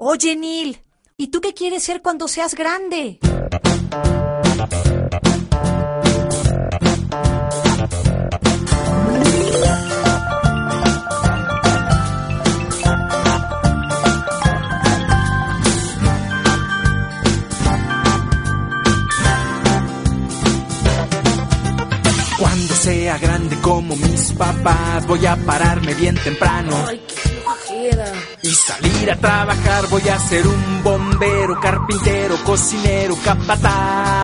Oye, Neil, ¿y tú qué quieres ser cuando seas grande? Cuando sea grande como mis papás, voy a pararme bien temprano. Ay, qué flojera. Y salir a trabajar, voy a ser un bombero, carpintero, cocinero, capataz.